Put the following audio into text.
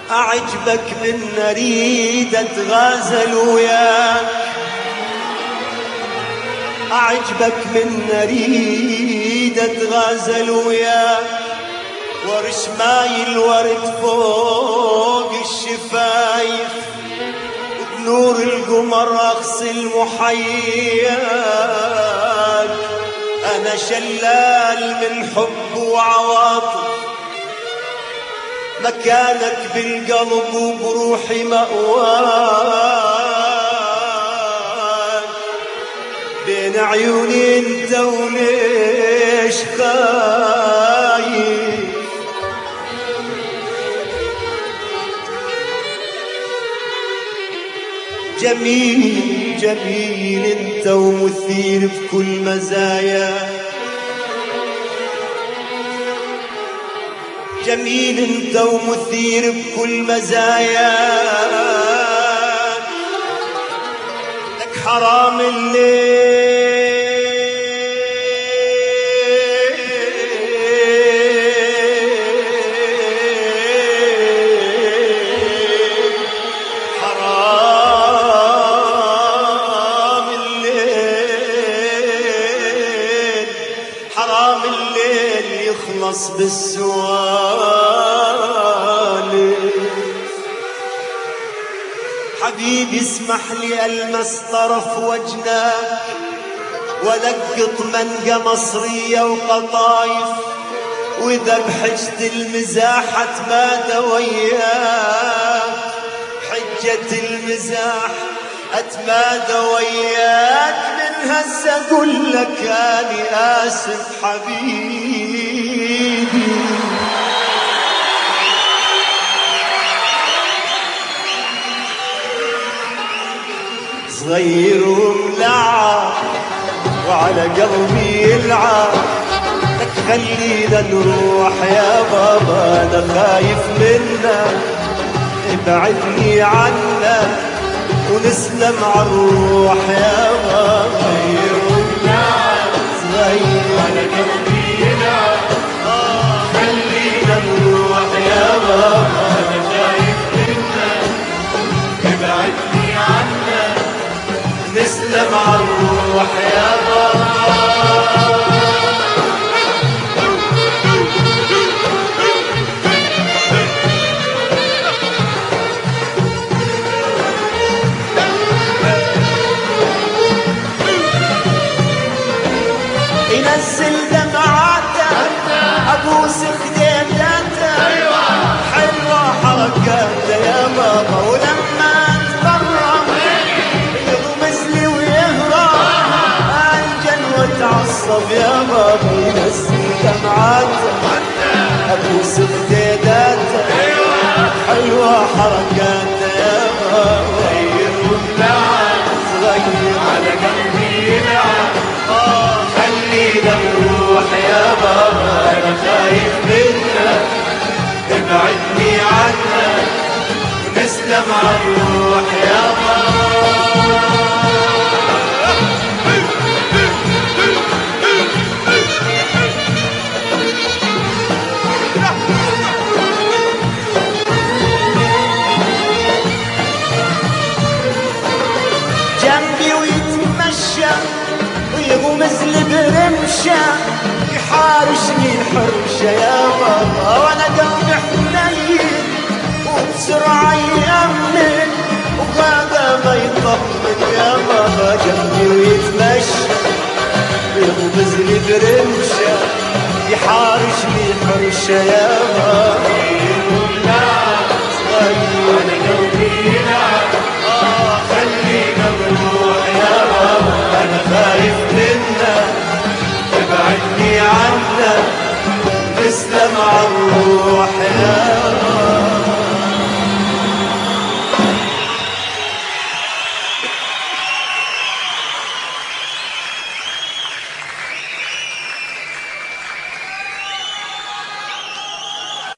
أعجبك من أريد أتغازل وياك، أعجبك من أريد أتغازل وياك، ورش ماي الورد فوق الشفايف، وبنور القمر أغسل محياك. أنا شلال من حب وعواطف، مكانك بالقلب وبروحي مأواك، بين عيوني انت وليش خايف. جميل جميل انت ومثير بكل مزايا، جميل انت ومثير بكل مزايا، لك حرام الليل حرام الليل حرام الليل يخلص بالسؤال. حبيبي اسمح لي ألمس طرف وجناك، ولقط منقى مصرية وقطايف، وإذا بحجة المزاح أتمادى وياك، حجة المزاح أتمادى وياك، من هسه أقول لك أني آسف حبيبي. صغير وملعب وعلى قلبي يلعب، لك خلينا نروح يا بابا، أنا خايف منك، ابعدني عنك ونسلم عالروح يا بابا. صغير وملعب صغير وعلى قلبي يلعب، خلينا نروح يا بابا، أنا خايف منك، ابعدني عنك نسلم عالروح يا بابا. ينزل دمعاته ابوس خديداته، حلوه حركاته يا بابا، ولما تقرب يغمز لي ويهرب انجن واتعصب يا بابا. ينزل دمعاته ابوس خديداته، حلوه حركاته يا بابا. صغير وملعب صغير على قلبي يلعب، خلينا نروح يا بابا، أنا خايف منك، ابعدني عنك ونسلم عالروح يا بابا. جنبي ويتمشى ويغمز لي برمشة، يحارشني الحرشة يا بابا، وانا قلبي حنين وبسرعة يأمن، وهذا ما يطمن يا بابا. جنبي ويتمشى ويغمز لي برمشة، يحارشني الحرشة يا بابا. وانا قلبي يلعب، خلينا نروح يا بابا، أنا خايف منك، ابعدني عنك نسلم عالروح يا